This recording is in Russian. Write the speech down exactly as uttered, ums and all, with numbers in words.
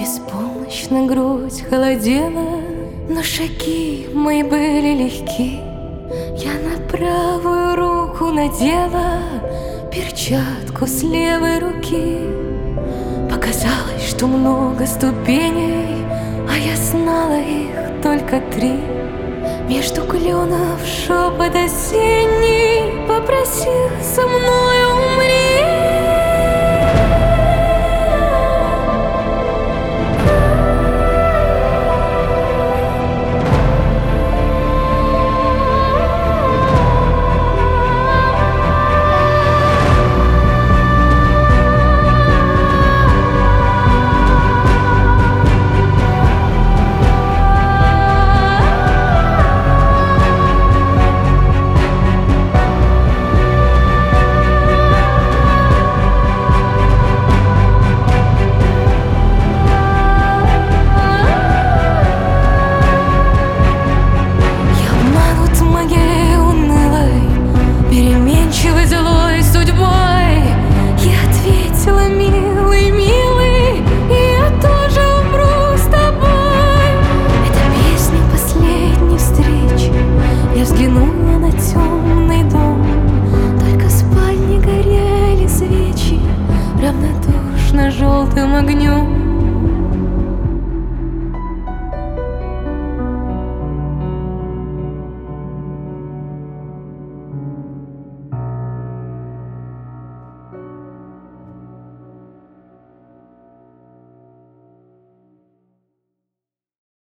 Беспомощно грудь холодела, но шаги мои были легки. Я на правую руку надела перчатку с левой руки. Показалось, что много ступеней, а я знала их только три. Между кленов шепот осенний попросил со мной умри.